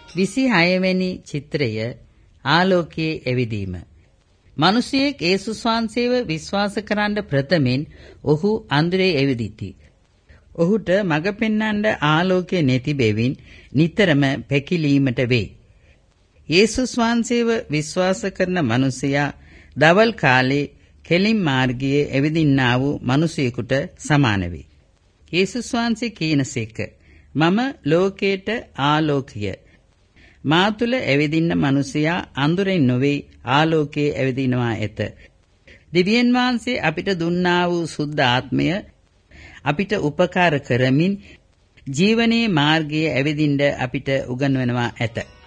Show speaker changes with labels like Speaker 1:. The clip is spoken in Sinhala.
Speaker 1: 26 වෙනි චිත්‍රය ආලෝකයේ එවිදීම. මිනිසෙක් යේසුස් වහන්සේව විශ්වාස කරන්න ප්‍රථමයෙන් ඔහු අඳුරේ එවිදිති. ඔහුට මඟ පෙන්වන්න ආලෝකය නැති බැවින් නිතරම පැකිලීමට වේ. යේසුස් වහන්සේව විශ්වාස කරන මිනිසයා දවල් කාලේ කෙලින් මාර්ගයේ එවිදින්නා වූ මිනිසෙකුට සමාන වේ. යේසුස් වහන්සේ කියනසේක මම ලෝකයට ආලෝකය. මා තුළ ඇවිදින්න මිනිසයා අඳුරෙන් නොවේ ආලෝකයේ ඇවිදිනවා ඇත. දිව්‍යන් වහන්සේ අපිට දුන්නා වූ සුද්ධ ආත්මය අපිට උපකාර කරමින් ජීවනයේ මාර්ගයේ ඇවිදින්න අපිට උගන්වනවා ඇත.